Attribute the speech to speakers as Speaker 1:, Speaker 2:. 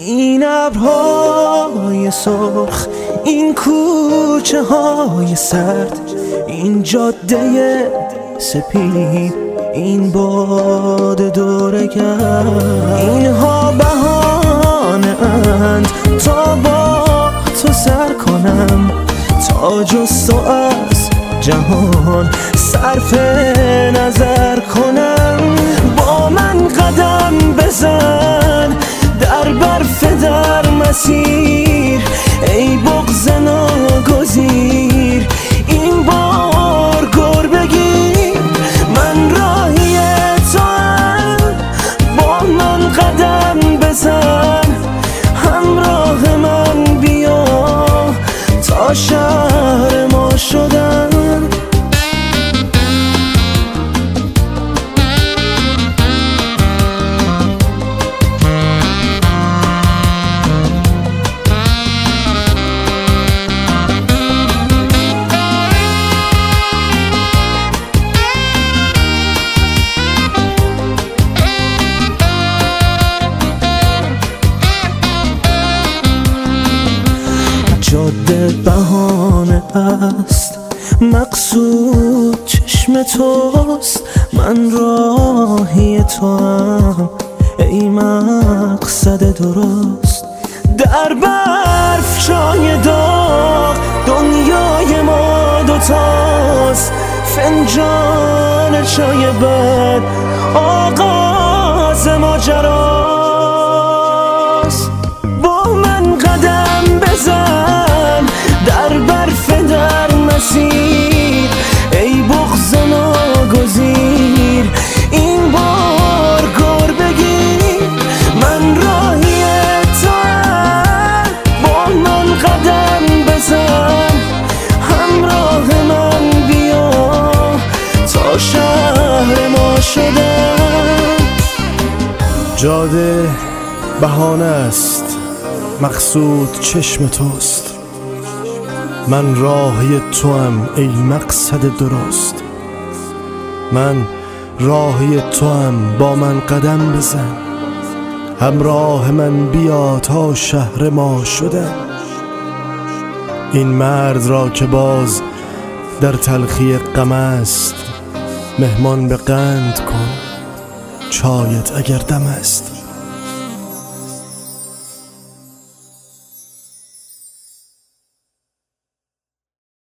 Speaker 1: این ابرهای سرخ، این کوچه های سرد، این جاده سپید، این باد دورگرد، اینها بهانه اند تا با تو سر کنم، تا جز تو از جهان صرف نظر کنم. با من قدم بزن در برف در مسیر، ای بغض ناگزیر این بار گر بگیر. من راهی توام، با من قدم بزن، همراه من بیا تا شهر ما شدن. جاده بهانه است، مقصود چشم توست. من راهی توام، ای مقصد درست. در برف چای داغ، دنیای ما دوتاست. فنجان چای بد، آغاز ماجراست. با من قدم بزن در برف در مسیر، ای بغض ناگزیر این بار گر بگیر. من راهی توام، با من قدم بزن، همراه من بیا تا شهر ما شدن.
Speaker 2: جاده بهانه است، مقصود چشم توست. من راهی توام، ای مقصد درست. من راهی توام، با من قدم بزن، همراه من بیا تا شهر ما شدن. این مرد را که باز در تلخی غم است، مهمان به قند کن چایت اگر دم است.